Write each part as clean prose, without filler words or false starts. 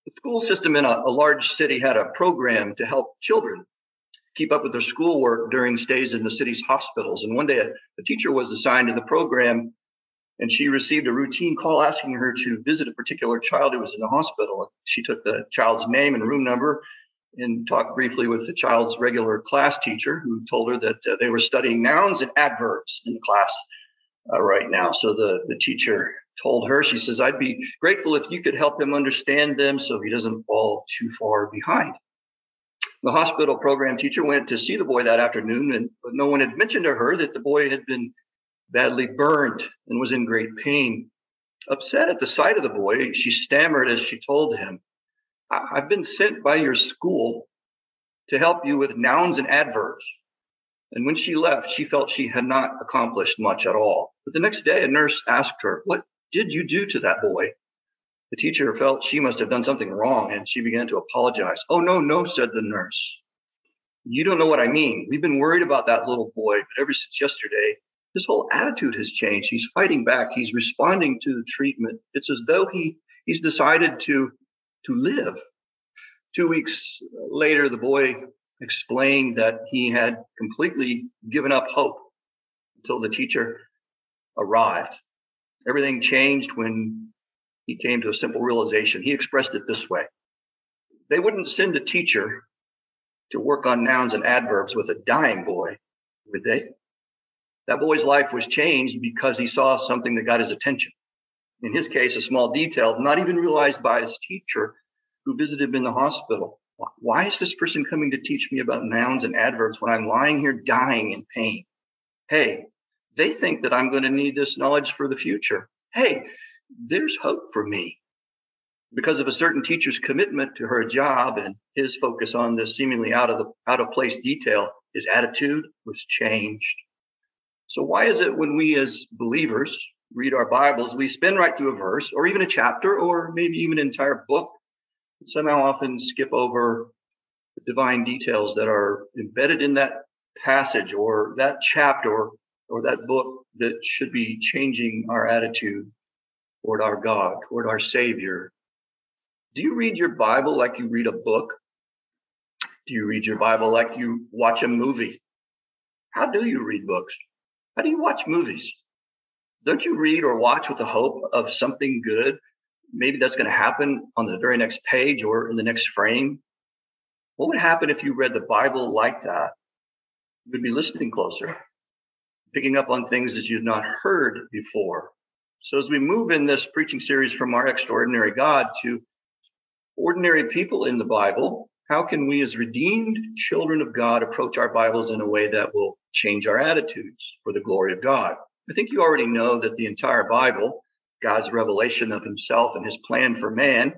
The school system in a large city had a program to help children keep up with their schoolwork during stays in the city's hospitals. And one day a teacher was assigned to the program, and she received a routine call asking her to visit a particular child who was in the hospital. She took the child's name and room number and talked briefly with the child's regular class teacher, who told her that they were studying nouns and adverbs in the class right now. So the teacher told her, she says, "I'd be grateful if you could help him understand them so he doesn't fall too far behind." The hospital program teacher went to see the boy that afternoon, but no one had mentioned to her that the boy had been badly burned and was in great pain. Upset at the sight of the boy, she stammered as she told him, "I've been sent by your school to help you with nouns and adverbs." And when she left, she felt she had not accomplished much at all. But the next day, a nurse asked her, "What did you do to that boy?" The teacher felt she must have done something wrong, and she began to apologize. "Oh, no," said the nurse. "You don't know what I mean. We've been worried about that little boy, but ever since yesterday, his whole attitude has changed. He's fighting back. He's responding to the treatment. It's as though he's decided to live." 2 weeks later, the boy explained that he had completely given up hope until the teacher arrived. Everything changed when he came to a simple realization. He expressed it this way: they wouldn't send a teacher to work on nouns and adverbs with a dying boy, would they? That boy's life was changed because he saw something that got his attention. In his case, a small detail not even realized by his teacher who visited him in the hospital. Why is this person coming to teach me about nouns and adverbs when I'm lying here dying in pain? Hey, they think that I'm going to need this knowledge for the future. Hey, there's hope for me. Because of a certain teacher's commitment to her job and his focus on this seemingly out of place detail, his attitude was changed. So why is it when we as believers read our Bibles, we spin right through a verse or even a chapter or maybe even an entire book, and somehow often skip over the divine details that are embedded in that passage or that chapter or that book that should be changing our attitude toward our God, toward our Savior? Do you read your Bible like you read a book? Do you read your Bible like you watch a movie? How do you read books? How do you watch movies? Don't you read or watch with the hope of something good? Maybe that's going to happen on the very next page or in the next frame. What would happen if you read the Bible like that? You would be listening closer, picking up on things that you've not heard before. So as we move in this preaching series from our extraordinary God to ordinary people in the Bible, how can we as redeemed children of God approach our Bibles in a way that will change our attitudes for the glory of God? I think you already know that the entire Bible, God's revelation of himself and his plan for man,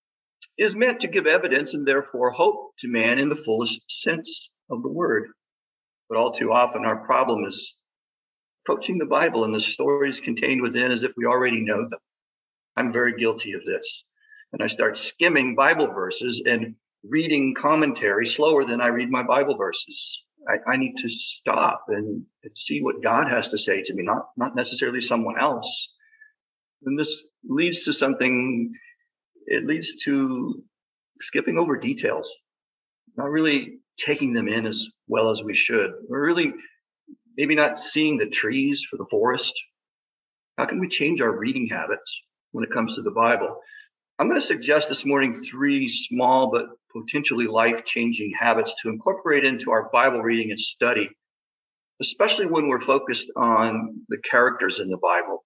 is meant to give evidence and therefore hope to man in the fullest sense of the word. But all too often our problem is approaching the Bible and the stories contained within as if we already know them. I'm very guilty of this. And I start skimming Bible verses and reading commentary slower than I read my Bible verses. I need to stop and see what God has to say to me, not necessarily someone else. And this leads to something, it leads to skipping over details, not really taking them in as well as we should. We're really maybe not seeing the trees for the forest. How can we change our reading habits when it comes to the Bible? I'm going to suggest this morning 3 small but potentially life-changing habits to incorporate into our Bible reading and study, especially when we're focused on the characters in the Bible.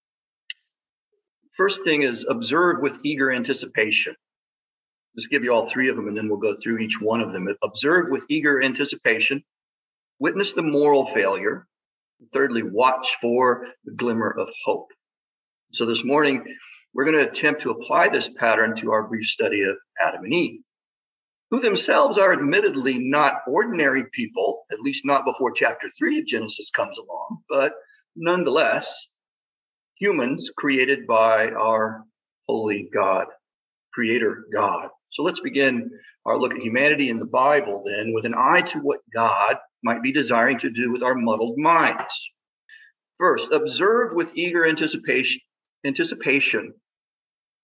First thing is observe with eager anticipation. Just give you all 3 of them, and then we'll go through each one of them. Observe with eager anticipation. Witness the moral failure. And thirdly, watch for the glimmer of hope. So this morning, we're going to attempt to apply this pattern to our brief study of Adam and Eve, who themselves are admittedly not ordinary people, at least not before chapter 3 of Genesis comes along, but nonetheless, humans created by our holy God, creator God. So let's begin our look at humanity in the Bible then with an eye to what God might be desiring to do with our muddled minds. First, observe with eager anticipation.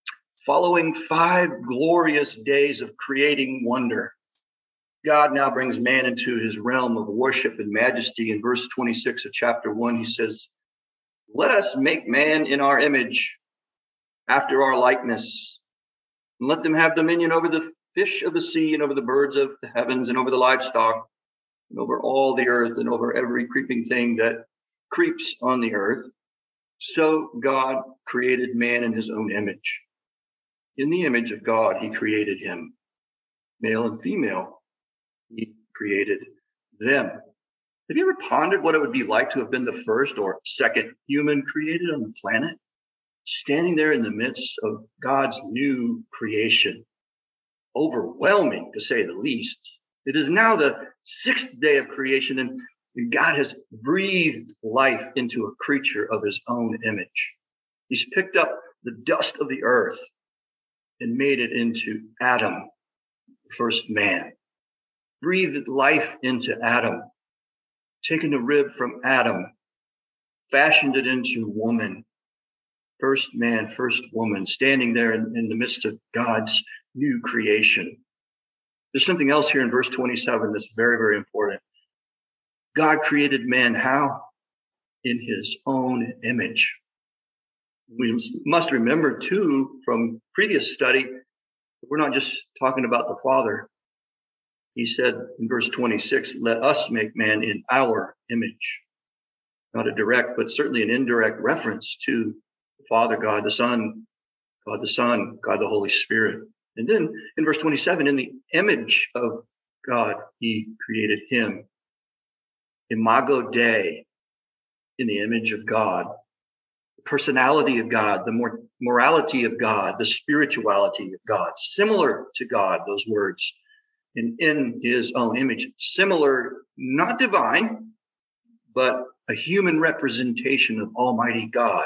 Following 5 glorious days of creating wonder, God now brings man into his realm of worship and majesty. In verse 26 of chapter 1, he says, "Let us make man in our image, after our likeness, and let them have dominion over the fish of the sea and over the birds of the heavens and over the livestock and over all the earth and over every creeping thing that creeps on the earth." So God created man in his own image. In the image of God, he created him. Male and female, he created them. Have you ever pondered what it would be like to have been the first or second human created on the planet? Standing there in the midst of God's new creation. Overwhelming, to say the least. It is now the 6th day of creation, and God has breathed life into a creature of his own image. He's picked up the dust of the earth and made it into Adam, the first man. Breathed life into Adam, taken a rib from Adam, fashioned it into woman. First man, first woman, standing there in the midst of God's new creation. There's something else here in verse 27 that's very, very important. God created man how? In his own image. We must remember, too, from previous study, we're not just talking about the Father. He said in verse 26, "Let us make man in our image." Not a direct, but certainly an indirect reference to the Father, God the Son, God the Holy Spirit. And then in verse 27, in the image of God, he created him. Imago Dei, in the image of God. The personality of God, the morality of God, the spirituality of God, similar to God, those words. And in his own image, similar, not divine, but a human representation of Almighty God.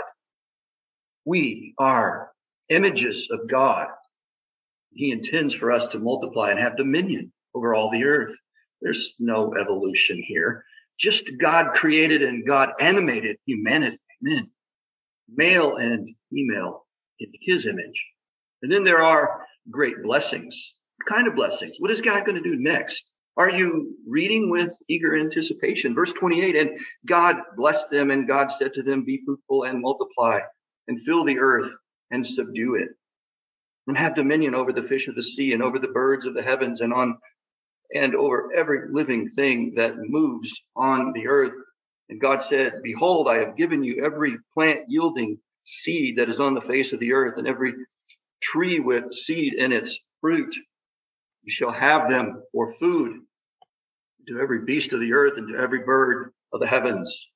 We are images of God. He intends for us to multiply and have dominion over all the earth. There's no evolution here. Just God created and God animated humanity. Amen. Male and female in his image. And then there are great blessings. What kind of blessings? What is God going to do next? Are you reading with eager anticipation? Verse 28, "And God blessed them, and God said to them, Be fruitful and multiply, and fill the earth and subdue it, and have dominion over the fish of the sea and over the birds of the heavens and over every living thing that moves on the earth. And God said, Behold, I have given you every plant yielding seed that is on the face of the earth, and every tree with seed in its fruit. You shall have them for food to every beast of the earth and to every bird of the heavens,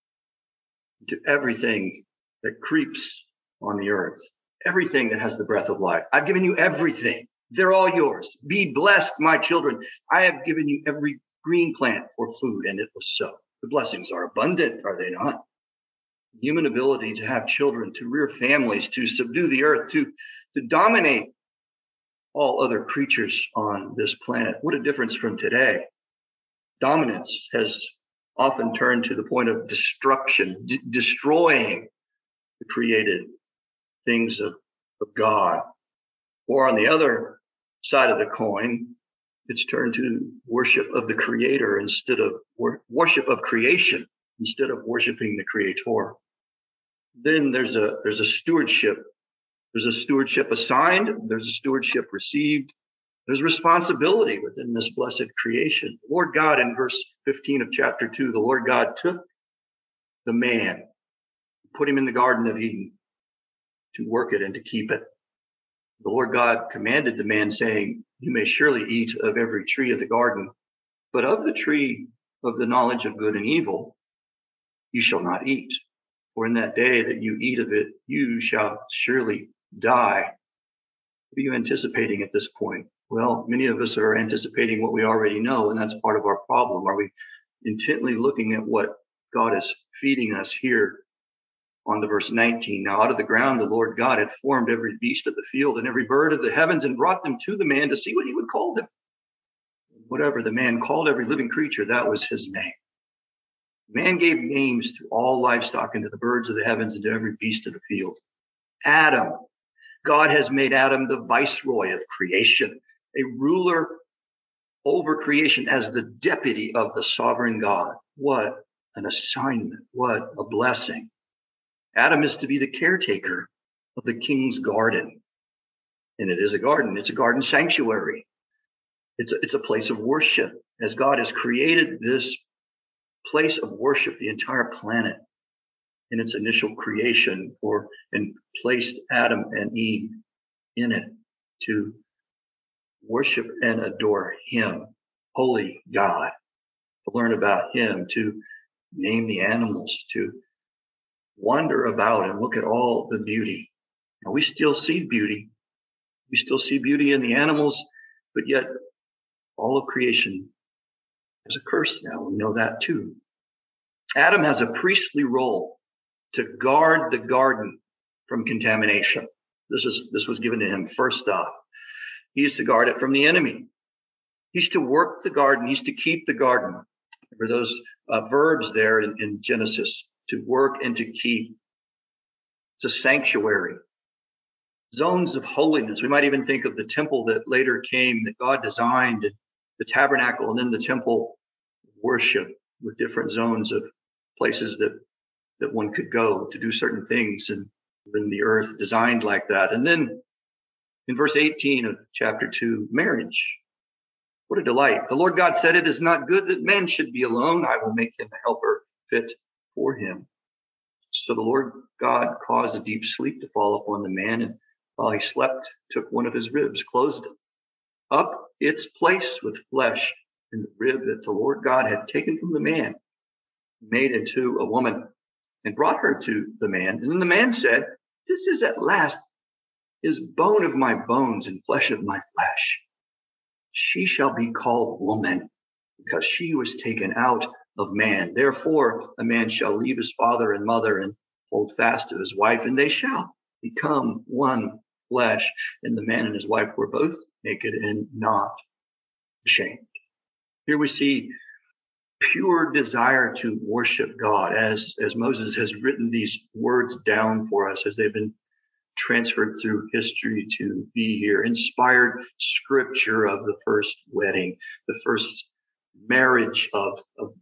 to everything that creeps on the earth, everything that has the breath of life. I've given you everything. They're all yours. Be blessed, my children. I have given you every green plant for food." And it was so. The blessings are abundant, are they not? Human ability to have children, to rear families, to subdue the earth, to dominate all other creatures on this planet. What a difference from today. Dominance has often turned to the point of destruction, destroying the created things of God. Or on the other side of the coin, it's turned to worship of the Creator instead of worship of creation, instead of worshiping the Creator. Then there's a stewardship. There's a stewardship assigned. There's a stewardship received. There's responsibility within this blessed creation. The Lord God, in verse 15 of chapter 2, the Lord God took the man, put him in the Garden of Eden to work it and to keep it. The Lord God commanded the man, saying, You may surely eat of every tree of the garden, but of the tree of the knowledge of good and evil you shall not eat. For in that day that you eat of it, you shall surely die. What are you anticipating at this point? Well, many of us are anticipating what we already know, and that's part of our problem. Are we intently looking at what God is feeding us here on the verse 19? Now out of the ground the Lord God had formed every beast of the field and every bird of the heavens and brought them to the man to see what he would call them. Whatever the man called every living creature, that was his name. Man gave names to all livestock and to the birds of the heavens and to every beast of the field. Adam God has made Adam the viceroy of creation, a ruler over creation as the deputy of the sovereign God. What an assignment. What a blessing. Adam is to be the caretaker of the king's garden. And it is a garden. It's a garden sanctuary. It's a place of worship. As God has created this place of worship, the entire planet in its initial creation and placed Adam and Eve in it to worship and adore him, holy God, to learn about him, to name the animals, to wander about and look at all the beauty. Now, we still see beauty. We still see beauty in the animals, but yet all of creation has a curse now. We know that too. Adam has a priestly role to guard the garden from contamination. This was given to him first off. He's to guard it from the enemy. He's to work the garden. He's to keep the garden. Remember those verbs there in Genesis, to work and to keep. It's a sanctuary. Zones of holiness. We might even think of the temple that later came, that God designed, the tabernacle, and then the temple worship with different zones of places that one could go to do certain things, and then the earth designed like that. And then in verse 18 of chapter 2, marriage. What a delight. The Lord God said, it is not good that man should be alone. I will make him a helper fit for him. So the Lord God caused a deep sleep to fall upon the man, and while he slept, took one of his ribs, closed up its place with flesh, and the rib that the Lord God had taken from the man, made into a woman, and brought her to the man. And then the man said, this is at last is bone of my bones and flesh of my flesh. She shall be called woman, because she was taken out of man. Therefore, a man shall leave his father and mother and hold fast to his wife, and they shall become one flesh. And the man and his wife were both naked and not ashamed. Here we see pure desire to worship God, as Moses has written these words down for us as they've been transferred through history to be here. Inspired scripture of the first wedding, the first marriage of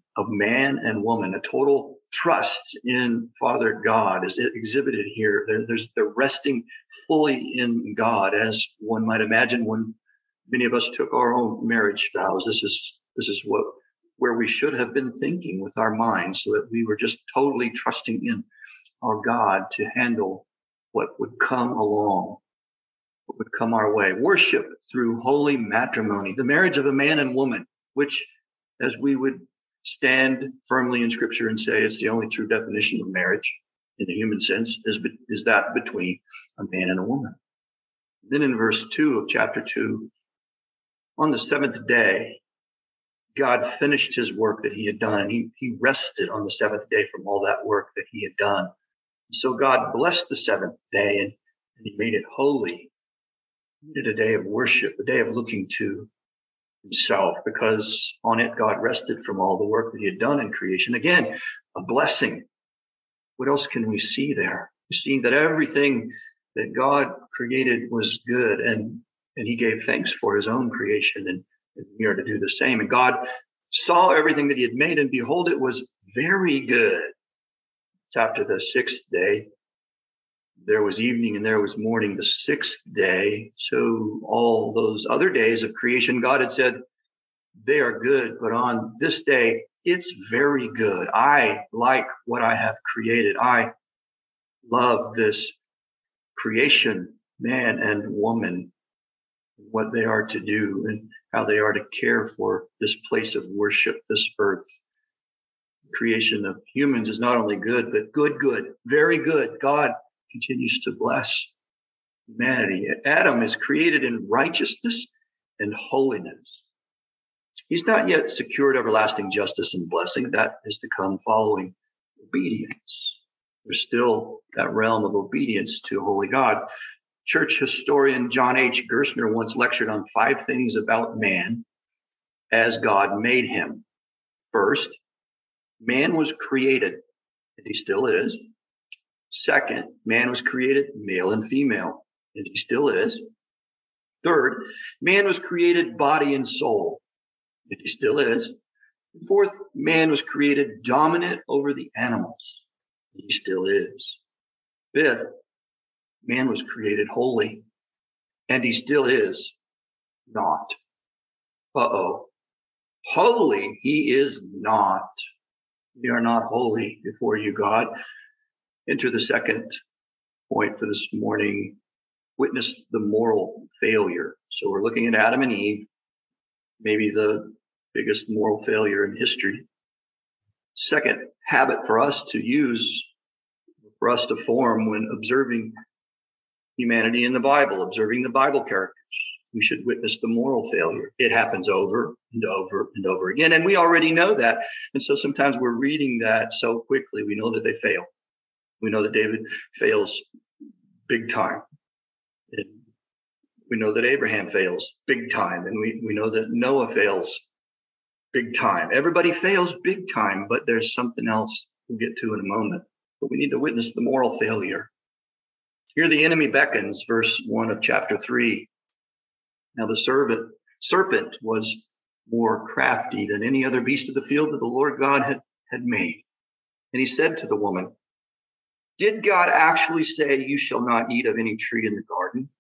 man and woman, a total trust in Father God is exhibited here. They're resting fully in God, as one might imagine when many of us took our own marriage vows. This is where we should have been thinking with our minds, so that we were just totally trusting in our God to handle what would come along, what would come our way. Worship through holy matrimony, the marriage of a man and woman, which, as we would stand firmly in Scripture and say it's the only true definition of marriage in the human sense, is that between a man and a woman. Then in verse 2 of chapter 2, on the seventh day, God finished his work that he had done. He rested on the seventh day from all that work that he had done. So God blessed the seventh day and he made it holy. He made it a day of worship, a day of looking to himself, because on it God rested from all the work that he had done in creation. Again, a blessing. What else can we see there? We see that everything that God created was good, and he gave thanks for his own creation, and we are to do the same. And God saw everything that he had made, and behold, it was very good. It's after the sixth day. There was evening and there was morning, the sixth day. So all those other days of creation, God had said, they are good. But on this day, it's very good. I like what I have created. I love this creation, man and woman, what they are to do and how they are to care for this place of worship, this earth. Creation of humans is not only good, but good, very good. God continues to bless humanity. Adam is created in righteousness and holiness. He's not yet secured everlasting justice and blessing. That is to come following obedience. There's still that realm of obedience to holy God. Church historian John H. Gerstner once lectured on 5 things about man as God made him. First, man was created, and he still is. Second, man was created male and female, and he still is. Third, man was created body and soul, and he still is. Fourth, man was created dominant over the animals, and he still is. Fifth, man was created holy, and he still is not. Holy he is not. We are not holy before you, God. Enter the second point for this morning. Witness the moral failure. So we're looking at Adam and Eve, maybe the biggest moral failure in history. Second habit for us to use, for us to form when observing humanity in the Bible, observing the Bible characters. We should witness the moral failure. It happens over and over and over again. And we already know that. And so sometimes we're reading that so quickly. We know that they fail. We know that David fails big time. And we know that Abraham fails big time. And we know that Noah fails big time. Everybody fails big time, but there's something else we'll get to in a moment. But we need to witness the moral failure. Here the enemy beckons, verse 1 of chapter 3. Now the serpent was more crafty than any other beast of the field that the Lord God had made. And he said to the woman, did God actually say you shall not eat of any tree in the garden?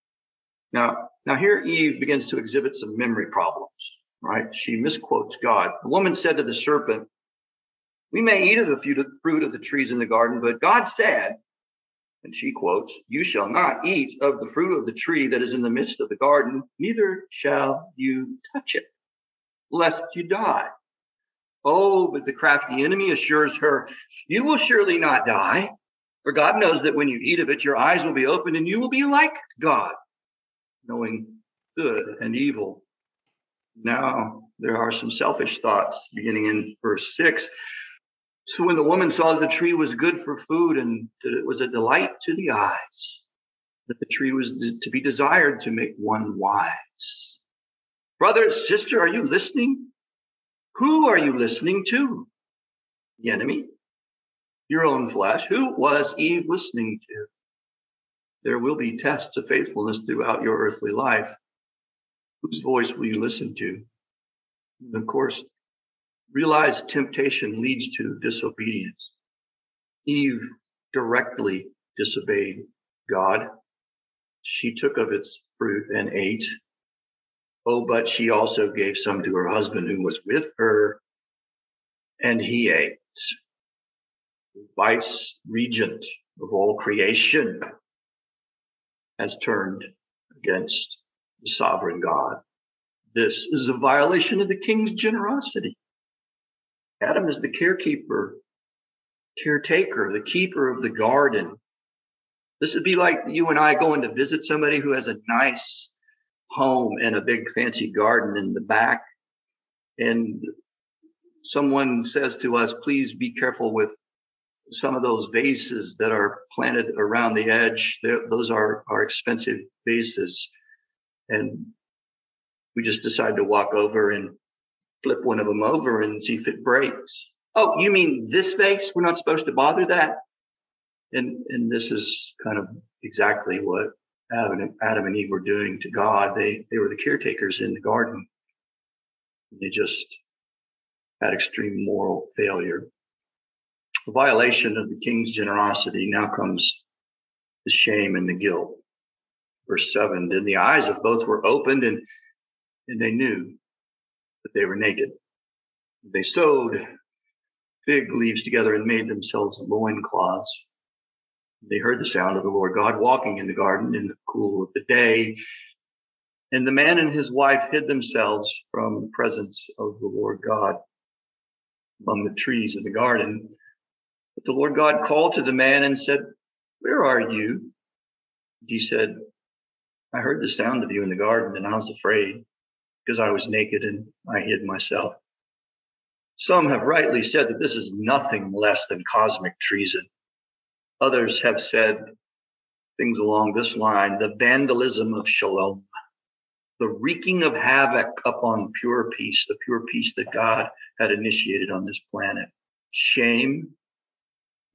Now here Eve begins to exhibit some memory problems, right? She misquotes God. The woman said to the serpent, we may eat of the fruit of the trees in the garden, but God said, and she quotes, you shall not eat of the fruit of the tree that is in the midst of the garden, neither shall you touch it, lest you die. Oh, but the crafty enemy assures her, you will surely not die, for God knows that when you eat of it, your eyes will be opened and you will be like God, knowing good and evil. Now, there are some selfish thoughts beginning in verse 6. So when the woman saw that the tree was good for food and that it was a delight to the eyes, that the tree was to be desired to make one wise. Brother, sister, are you listening? Who are you listening to? The enemy? Your own flesh? Who was Eve listening to? There will be tests of faithfulness throughout your earthly life. Whose voice will you listen to? And of course, realize temptation leads to disobedience. Eve directly disobeyed God. She took of its fruit and ate. Oh, but she also gave some to her husband who was with her, and he ate. The vice regent of all creation has turned against the sovereign God. This is a violation of the king's generosity. Adam is the caretaker, the keeper of the garden. This would be like you and I going to visit somebody who has a nice home and a big fancy garden in the back. And someone says to us, please be careful with some of those vases that are planted around the edge. Those are expensive vases. And we just decide to walk over and flip one of them over and see if it breaks. Oh, you mean this vase? We're not supposed to bother that? And this is kind of exactly what Adam and Eve were doing to God. They were the caretakers in the garden. They just had extreme moral failure. A violation of the king's generosity. Now comes the shame and the guilt. Verse 7, then the eyes of both were opened and they knew that they were naked. They sewed fig leaves together and made themselves loincloths. They heard the sound of the Lord God walking in the garden in the cool of the day. And the man and his wife hid themselves from the presence of the Lord God among the trees of the garden. But the Lord God called to the man and said, where are you? He said, I heard the sound of you in the garden, and I was afraid because I was naked and I hid myself. Some have rightly said that this is nothing less than cosmic treason. Others have said things along this line, the vandalism of shalom, the wreaking of havoc upon pure peace, the pure peace that God had initiated on this planet. Shame,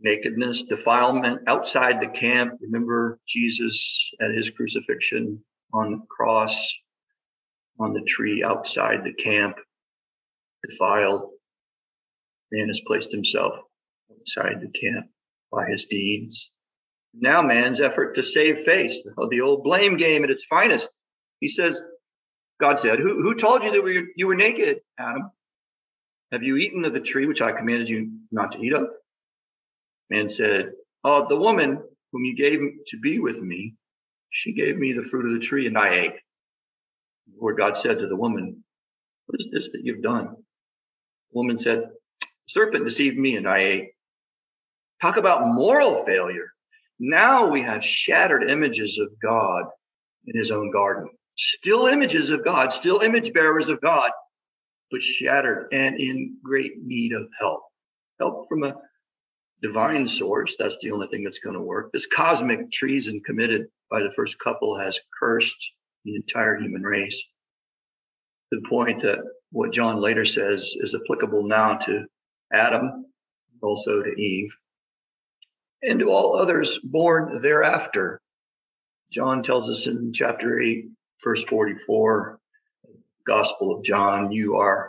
nakedness, defilement outside the camp. Remember Jesus at his crucifixion on the cross, on the tree outside the camp, defiled. Man has placed himself outside the camp by his deeds. Now man's effort to save face, the old blame game at its finest. He says, God said, who told you that you were naked, Adam? Have you eaten of the tree which I commanded you not to eat of? Man said, oh, the woman whom you gave to be with me, she gave me the fruit of the tree and I ate. The Lord God said to the woman, what is this that you've done? The woman said, the serpent deceived me and I ate. Talk about moral failure. Now we have shattered images of God in his own garden. Still images of God, still image bearers of God, but shattered and in great need of help. Help from a divine source. That's the only thing that's going to work. This cosmic treason committed by the first couple has cursed the entire human race, to the point that what John later says is applicable now to Adam, also to Eve, and to all others born thereafter. John tells us in chapter 8, verse 44, Gospel of John, you are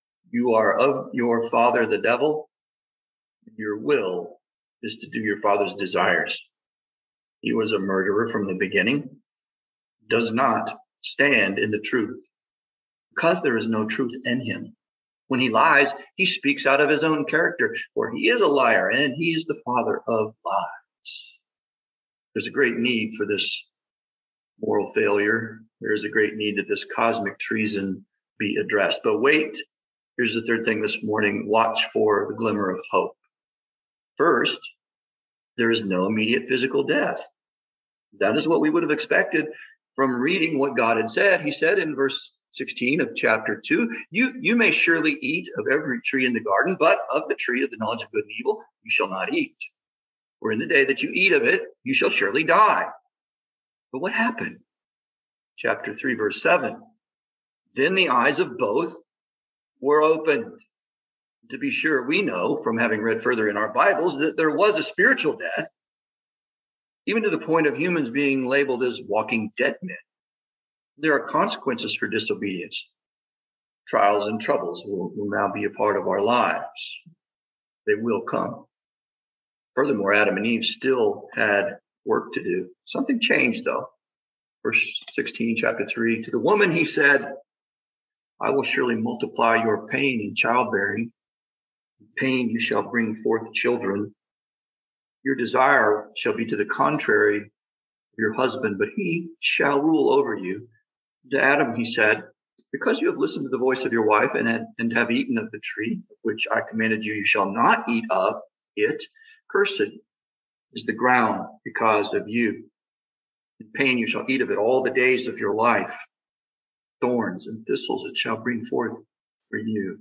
of your father, the devil. Your will is to do your father's desires. He was a murderer from the beginning, does not stand in the truth, because there is no truth in him. When he lies, he speaks out of his own character, for he is a liar and he is the father of lies. There's a great need for this moral failure. There is a great need that this cosmic treason be addressed. But wait, here's the third thing this morning. Watch for the glimmer of hope. First, there is no immediate physical death. That is what we would have expected from reading what God had said. He said in verse 16 of chapter 2, you may surely eat of every tree in the garden, but of the tree of the knowledge of good and evil you shall not eat. For in the day that you eat of it, you shall surely die. But what happened? Chapter 3, verse 7. Then the eyes of both were opened. To be sure, we know from having read further in our Bibles that there was a spiritual death, even to the point of humans being labeled as walking dead men. There are consequences for disobedience. Trials and troubles will now be a part of our lives. They will come. Furthermore, Adam and Eve still had work to do. Something changed, though. Verse 16, chapter 3, to the woman he said, I will surely multiply your pain in childbearing. In pain you shall bring forth children. Your desire shall be to the contrary of your husband, but he shall rule over you. To Adam he said, because you have listened to the voice of your wife and have eaten of the tree, which I commanded you, you shall not eat of it. Cursed is the ground because of you. In pain you shall eat of it all the days of your life. Thorns and thistles it shall bring forth for you.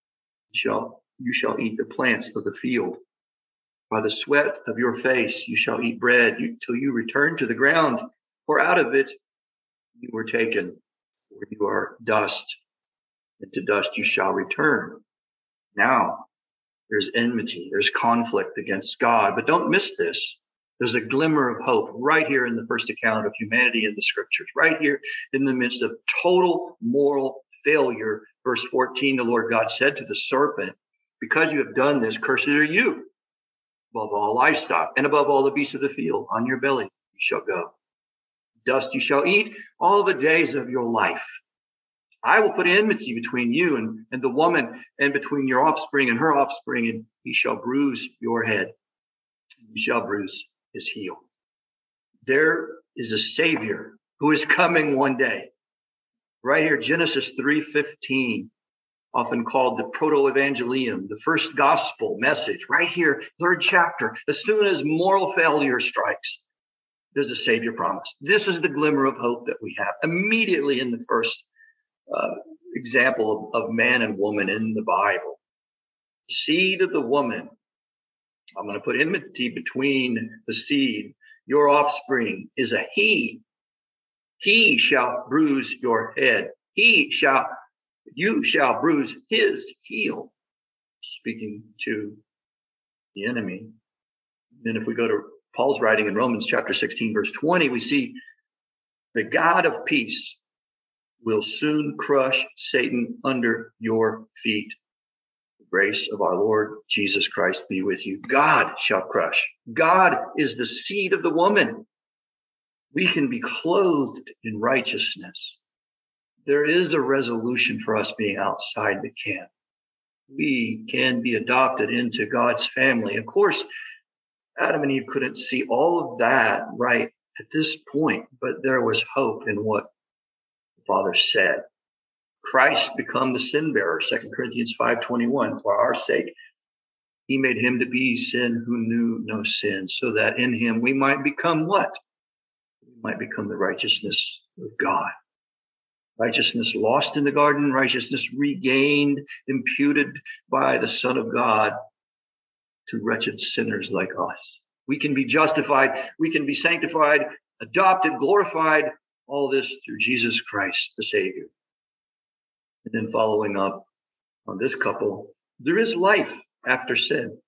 You shall eat the plants of the field. By the sweat of your face you shall eat bread till you return to the ground, for out of it you were taken, for you are dust, and to dust you shall return. Now there's enmity, there's conflict against God, but don't miss this. There's a glimmer of hope right here in the first account of humanity in the scriptures, right here in the midst of total moral failure. Verse 14, the Lord God said to the serpent, because you have done this, cursed are you above all livestock and above all the beasts of the field. On your belly you shall go. Dust you shall eat all the days of your life. I will put enmity between you and the woman, and between your offspring and her offspring, and he shall bruise your head. You shall bruise his heel. There is a Savior who is coming one day. Right here, Genesis 3:15, often called the proto-evangelium, the first gospel message. Right here, third chapter, as soon as moral failure strikes, there's a Savior promise. This is the glimmer of hope that we have immediately in the first example of man and woman in the Bible. Seed of the woman. I'm going to put enmity between the seed. Your offspring is a he. He shall bruise your head. You shall bruise his heel. Speaking to the enemy. And if we go to Paul's writing in Romans chapter 16, verse 20, we see the God of peace will soon crush Satan under your feet. The grace of our Lord Jesus Christ be with you. God shall crush. God is the seed of the woman. We can be clothed in righteousness. There is a resolution for us being outside the camp. We can be adopted into God's family. Of course, Adam and Eve couldn't see all of that right at this point, but there was hope in what the Father said. Christ become the sin bearer, 2 Corinthians 5:21. For our sake, he made him to be sin who knew no sin, so that in him we might become what? We might become the righteousness of God. Righteousness lost in the garden, righteousness regained, imputed by the Son of God to wretched sinners like us. We can be justified, we can be sanctified, adopted, glorified, all this through Jesus Christ, the Savior. And then following up on this couple, there is life after sin.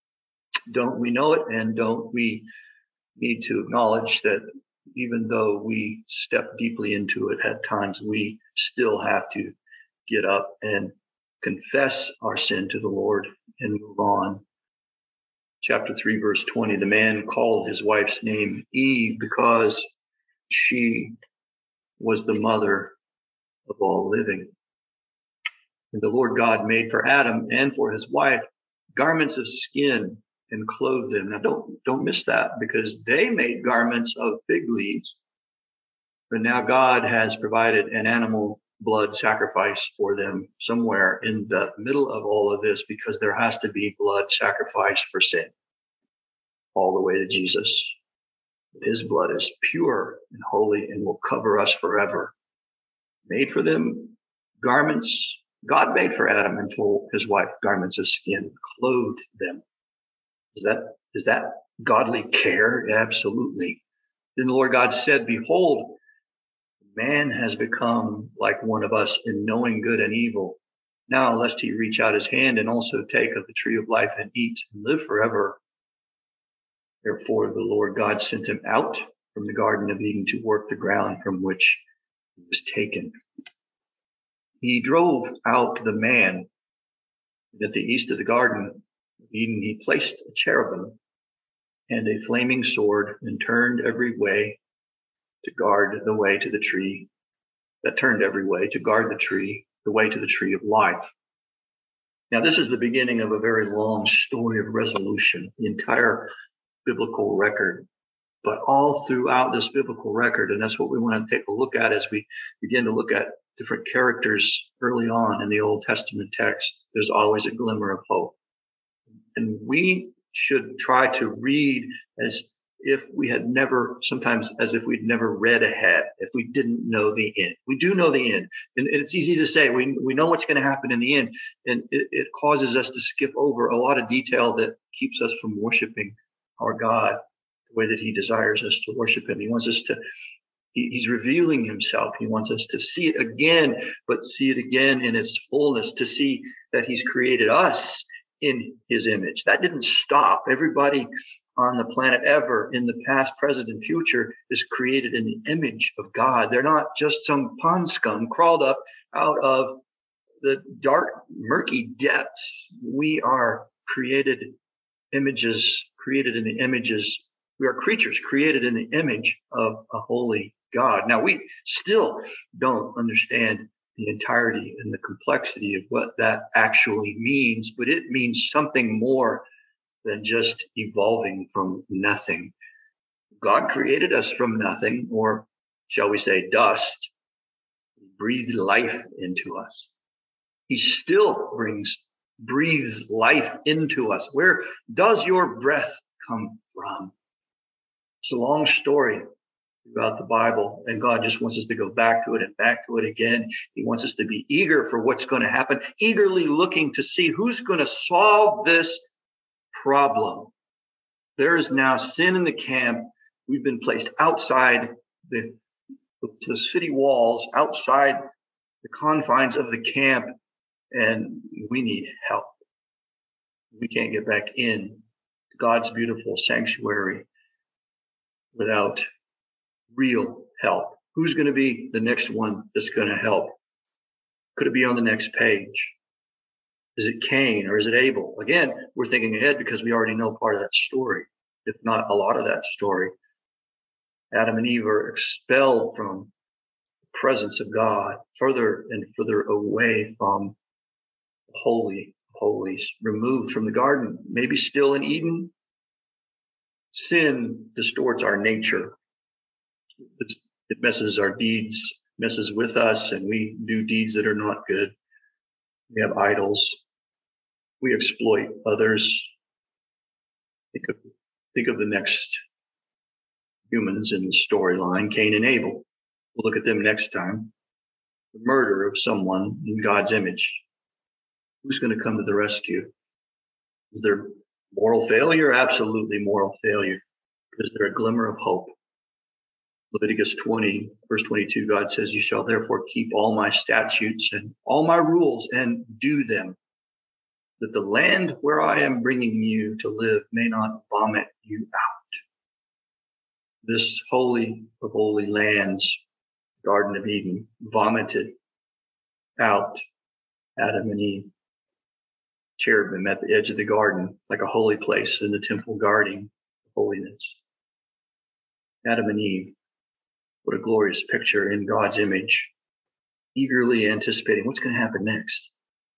Don't we know it? And don't we need to acknowledge that even though we step deeply into it at times, we still have to get up and confess our sin to the Lord and move on. Chapter 3, verse 20, the man called his wife's name Eve because she was the mother of all living. And the Lord God made for Adam and for his wife garments of skin and clothed them. Now don't miss that, because they made garments of fig leaves, but now God has provided an animal blood sacrifice for them somewhere in the middle of all of this, because there has to be blood sacrifice for sin all the way to Jesus. His blood is pure and holy and will cover us forever. Made for them garments. God made for Adam and for his wife garments of skin, clothed them. Is that godly care? Absolutely. Then the Lord God said, behold, man has become like one of us in knowing good and evil. Now, lest he reach out his hand and also take of the tree of life and eat and live forever. Therefore, the Lord God sent him out from the Garden of Eden to work the ground from which he was taken. He drove out the man, and at the east of the Garden of Eden, he placed a cherubim and a flaming sword, and turned every way to guard the way to the tree that turned every way to guard the way to the tree of life. Now, this is the beginning of a very long story of resolution, the entire biblical record. But all throughout this biblical record, and that's what we want to take a look at as we begin to look at different characters early on in the Old Testament text, there's always a glimmer of hope. And we should try to read as if we had never, sometimes as if we'd never read ahead, if we didn't know the end. We do know the end. And it's easy to say, we know what's going to happen in the end. And it causes us to skip over a lot of detail that keeps us from worshiping our God the way that he desires us to worship him. He wants us to, he's revealing himself. He wants us to see it again, but see it again in its fullness, to see that he's created us in his image. That didn't stop. Everybody on the planet ever, in the past, present, and future, is created in the image of God. They're not just some pond scum crawled up out of the dark, murky depths. We are created images, created in the images. We are creatures created in the image of a holy God. Now, we still don't understand the entirety and the complexity of what that actually means, but it means something more than just evolving from nothing. God created us from nothing, or shall we say dust. He breathed life into us. He still breathes life into us. Where does your breath come from? It's a long story throughout the Bible, and God just wants us to go back to it and back to it again. He wants us to be eager for what's going to happen, eagerly looking to see who's going to solve this problem. There is now sin in the camp. We've been placed outside the city walls, outside the confines of the camp, and we need help. We can't get back in to God's beautiful sanctuary without real help? Who's going to be the next one that's going to help? Could it be on the next page? Is it Cain or is it Abel? Again, we're thinking ahead because we already know part of that story, if not a lot of that story. Adam and Eve are expelled from the presence of God, further and further away from the Holy of Holies, removed from the garden, maybe still in Eden. Sin distorts our nature. It messes our deeds, messes with us, and we do deeds that are not good. We have idols. We exploit others. Think of the next humans in the storyline, Cain and Abel. We'll look at them next time. The murder of someone in God's image. Who's going to come to the rescue? Is there moral failure? Absolutely moral failure. Is there a glimmer of hope? Leviticus 20, verse 22, God says, "You shall therefore keep all my statutes and all my rules and do them, that the land where I am bringing you to live may not vomit you out." This holy of holy lands, Garden of Eden, vomited out Adam and Eve. Cherubim at the edge of the garden, like a holy place in the temple guarding holiness. Adam and Eve, what a glorious picture in God's image, eagerly anticipating what's going to happen next.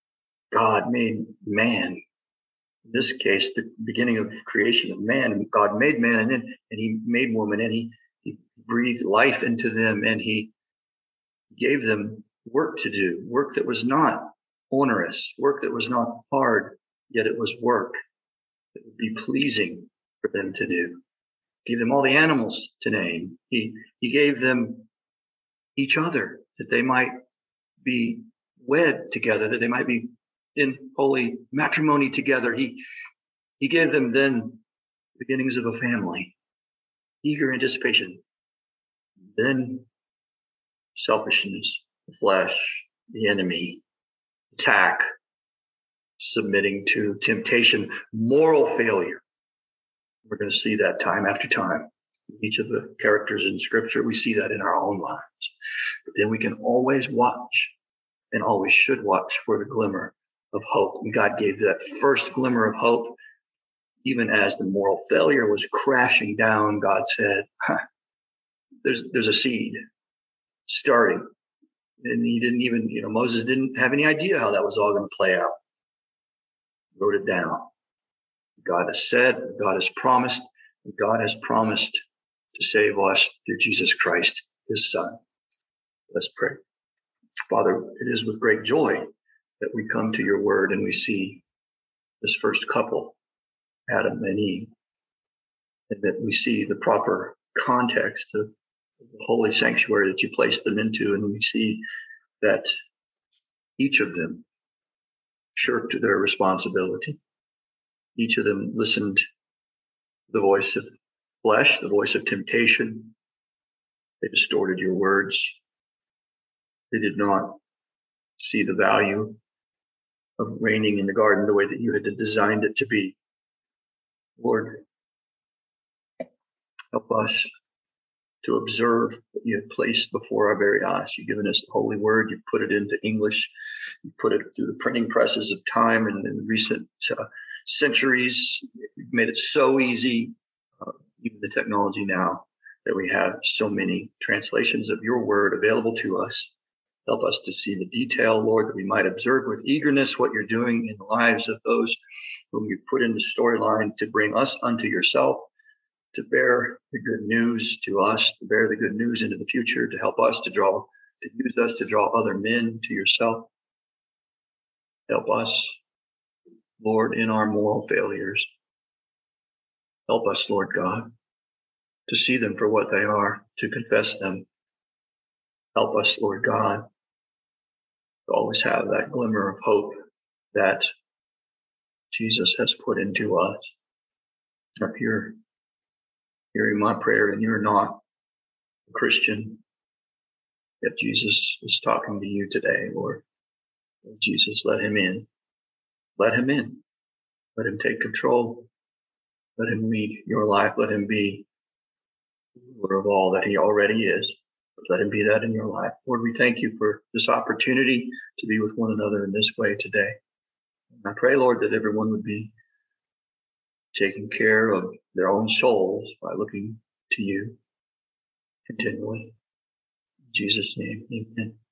God made man. In this case, the beginning of creation of man. God made man, and he made woman, and he breathed life into them, and he gave them work to do, work that was not onerous, work that was not hard, yet it was work that would be pleasing for them to do. Gave them all the animals to name. He gave them each other that they might be wed together, that they might be in holy matrimony together. He gave them then beginnings of a family, eager anticipation. Then selfishness, the flesh, the enemy, attack, submitting to temptation, moral failure. We're going to see that time after time. Each of the characters in Scripture, we see that in our own lives. But then we can always watch and always should watch for the glimmer of hope. And God gave that first glimmer of hope, even as the moral failure was crashing down. God said, there's a seed starting. And he didn't even, Moses didn't have any idea how that was all going to play out. Wrote it down. God has said, God has promised, and God has promised to save us through Jesus Christ, his Son. Let's pray. Father, it is with great joy that we come to your word and we see this first couple, Adam and Eve, and that we see the proper context of the holy sanctuary that you placed them into, and we see that each of them shirked their responsibility. Each of them listened to the voice of flesh, the voice of temptation. They distorted your words. They did not see the value of reigning in the garden the way that you had designed it to be. Lord, help us to observe what you have placed before our very eyes. You've given us the holy word. You've put it into English. You put it through the printing presses of time and in recent centuries. You've made it so easy, even the technology now, that we have so many translations of your word available to us. Help us to see the detail, Lord, that we might observe with eagerness what you're doing in the lives of those whom you've put in the storyline to bring us unto yourself, to bear the good news to us, to bear the good news into the future, to help us to use us to draw other men to yourself. Help us, Lord, in our moral failures. Help us, Lord God, to see them for what they are, to confess them. Help us, Lord God, to always have that glimmer of hope that Jesus has put into us. If you're hearing my prayer and you're not a Christian, if Jesus is talking to you today, Lord, Jesus, let him in. Let him in. Let him take control. Let him lead your life. Let him be ruler of all that he already is. Let him be that in your life. Lord, we thank you for this opportunity to be with one another in this way today. And I pray, Lord, that everyone would be taking care of their own souls by looking to you continually. In Jesus' name, amen.